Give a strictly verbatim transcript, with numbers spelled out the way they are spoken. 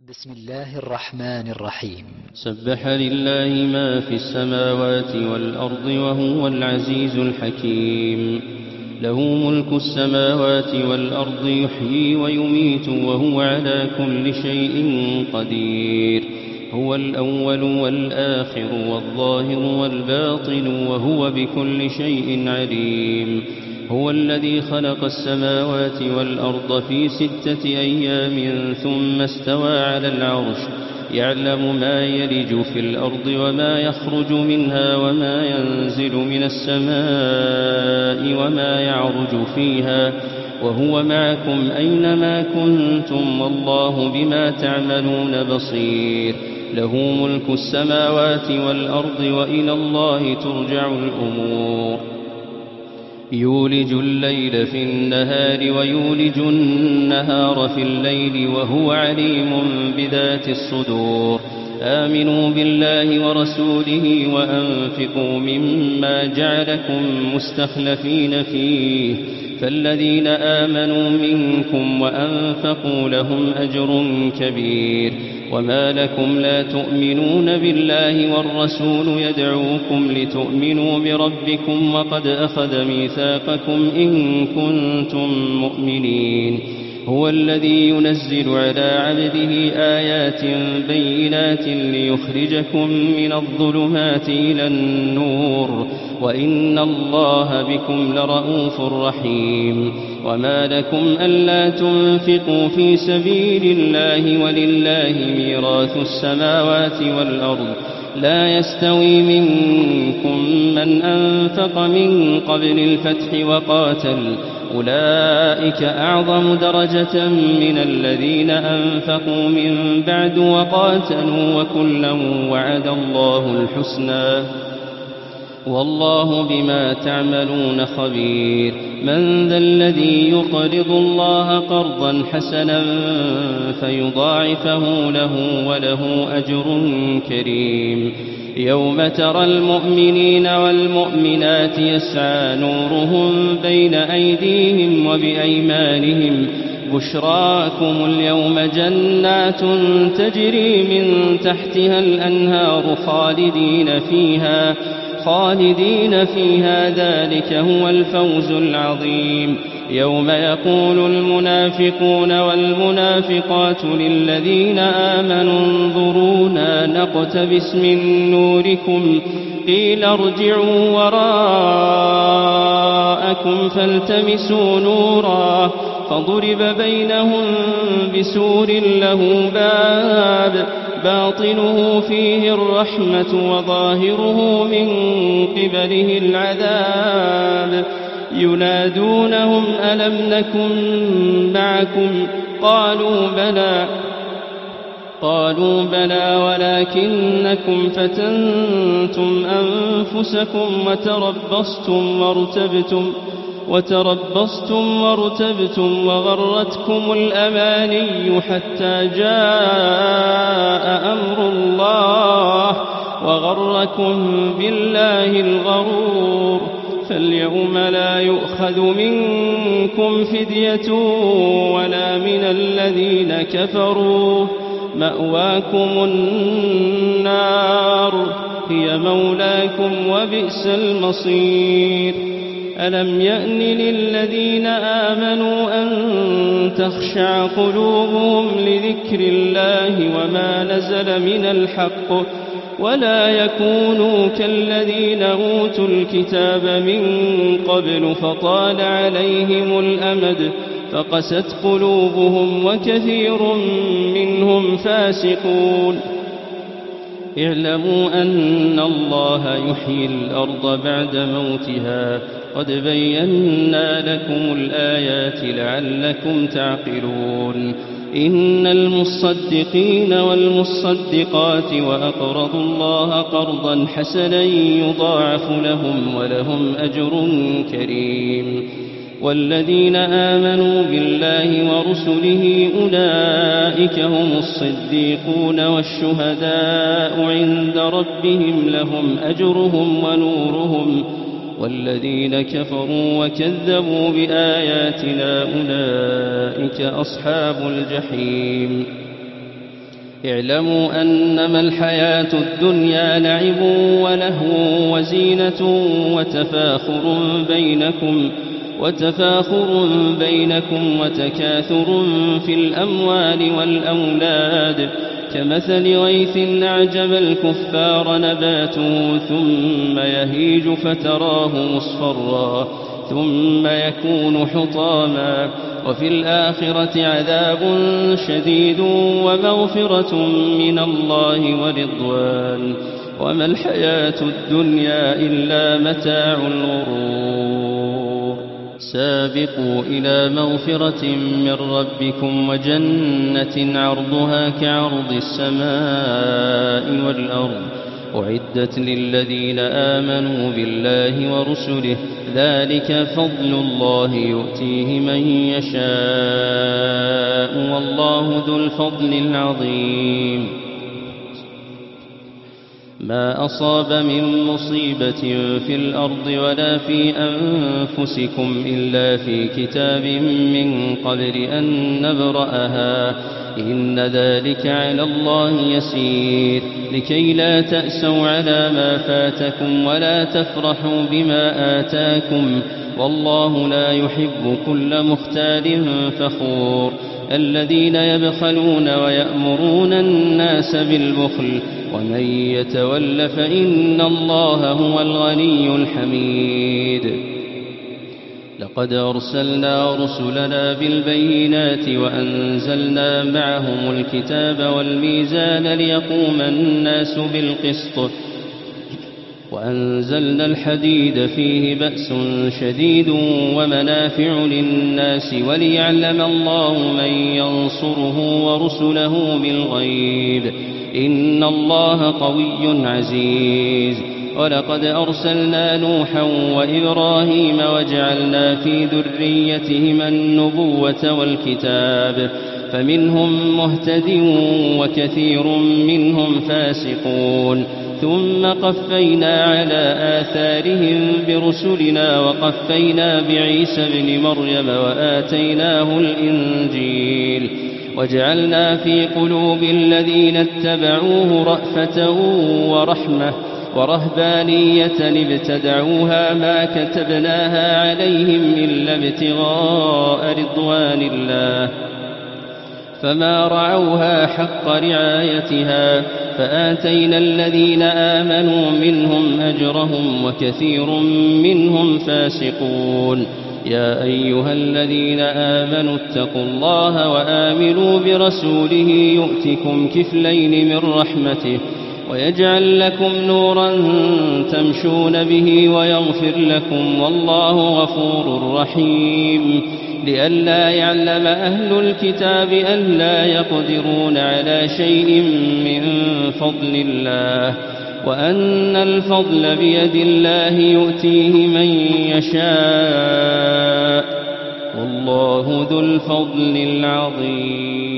بسم الله الرحمن الرحيم. سبح لله ما في السماوات والأرض وهو العزيز الحكيم. له ملك السماوات والأرض يحيي ويميت وهو على كل شيء قدير. هو الأول والآخر والظاهر والباطن وهو بكل شيء عليم. هو الذي خلق السماوات والأرض في ستة أيام ثم استوى على العرش، يعلم ما يلج في الأرض وما يخرج منها وما ينزل من السماء وما يعرج فيها، وهو معكم أينما كنتم والله بما تعملون بصير. له ملك السماوات والأرض وإلى الله ترجع الأمور. يولج الليل في النهار ويولج النهار في الليل وهو عليم بذات الصدور. آمنوا بالله ورسوله وأنفقوا مما جعلكم مستخلفين فيه، فالذين آمنوا منكم وأنفقوا لهم أجر كبير. وما لكم لا تؤمنون بالله والرسول يدعوكم لتؤمنوا بربكم وقد أخذ ميثاقكم إن كنتم مؤمنين. هو الذي ينزل على عبده آيات بينات ليخرجكم من الظلمات إلى النور، وإن الله بكم لرءوف رحيم. وما لكم ألا تنفقوا في سبيل الله ولله ميراث السماوات والأرض، لا يستوي منكم من أنفق من قبل الفتح وقاتل، أولئك أعظم درجة من الذين أنفقوا من بعد وقاتلوا، وكلا وعد الله الحسنى والله بما تعملون خبير. من ذا الذي يقرض الله قرضا حسنا فيضاعفه له وله أجر كريم. يوم ترى المؤمنين والمؤمنات يسعى نورهم بين أيديهم وبأيمانهم، بشراكم اليوم جنات تجري من تحتها الأنهار خالدين فيها خالدين فيها ذلك هو الفوز العظيم. يوم يقول المنافقون والمنافقات للذين آمنوا انظرونا نقتبس من نوركم قيل ارجعوا وراءكم فالتمسوا نورا، فضرب بينهم بسور له باب باطنه فيه الرحمة وظاهره من قبله العذاب. ينادونهم ألم نكن معكم قالوا بلى قالوا بلى ولكنكم فتنتم أنفسكم وتربصتم وارتبتم وتربصتم وارتبتم وغرتكم الأماني حتى جاء أمر الله وغركم بالله الغرور. فاليوم لا يؤخذ منكم فدية ولا من الذين كفروا، مأواكم النار هي مولاكم وبئس المصير. ألم يأن للذين آمنوا أن تخشع قلوبهم لذكر الله وما نزل من الحق، ولا يكونوا كالذين أوتوا الكتاب من قبل فطال عليهم الأمد فقست قلوبهم وكثير منهم فاسقون. اعلموا أن الله يحيي الأرض بعد موتها، قد بينا لكم الآيات لعلكم تعقلون. إن المصدقين والمصدقات وأقرضوا الله قرضا حسنا يضاعف لهم ولهم أجر كريم. والذين آمنوا بالله ورسله أولئك هم الصديقون والشهداء عند ربهم لهم أجرهم ونورهم، والذين كفروا وكذبوا بآياتنا أولئك أصحاب الجحيم. اعلموا أنما الحياة الدنيا لعب ولهو وزينة وتفاخر بينكم وتفاخر بينكم وتكاثر في الأموال والأولاد كمثل غيث أعجب الكفار نباته ثم يهيج فتراه مصفرا ثم يكون حطاما وفي الآخرة عذاب شديد ومغفرة من الله ورضوان وما الحياة الدنيا إلا متاع الغرور سابقوا إلى مغفرة من ربكم وجنة عرضها كعرض السماء والأرض أعدت للذين آمنوا بالله ورسله ذلك فضل الله يؤتيه من يشاء والله ذو الفضل العظيم ما أصاب من مصيبة في الأرض ولا في أنفسكم إلا في كتاب من قبل أن نبرأها إن ذلك على الله يسير لكي لا تأسوا على ما فاتكم ولا تفرحوا بما آتاكم والله لا يحب كل مختال فخور الذين يبخلون ويأمرون الناس بالبخل ومن يتول فإن الله هو الغني الحميد لقد أرسلنا رسلنا بالبينات وأنزلنا معهم الكتاب والميزان ليقوم الناس بالقسط وأنزلنا الحديد فيه بأس شديد ومنافع للناس وليعلم الله من ينصره ورسله بالغيب إن الله قوي عزيز ولقد أرسلنا نوحا وإبراهيم وجعلنا في ذريتهما النبوة والكتاب فمنهم مهتد وكثير منهم فاسقون ثم قفينا على آثارهم برسلنا وقفينا بعيسى ابن مريم وآتيناه الإنجيل وجعلنا في قلوب الذين اتبعوه رأفة ورحمة ورهبانية ابتدعوها ما كتبناها عليهم إلا ابتغاء رضوان الله فما رعوها حق رعايتها فآتينا الذين آمنوا منهم أجرهم وكثير منهم فاسقون يا أيها الذين آمنوا اتقوا الله وآمنوا برسوله يؤتكم كفلين من رحمته ويجعل لكم نورا تمشون به ويغفر لكم والله غفور رحيم لئلا يعلم أهل الكتاب ألا يقدرون على شيء من فضل الله وأن الفضل بيد الله يؤتيه من يشاء والله ذو الفضل العظيم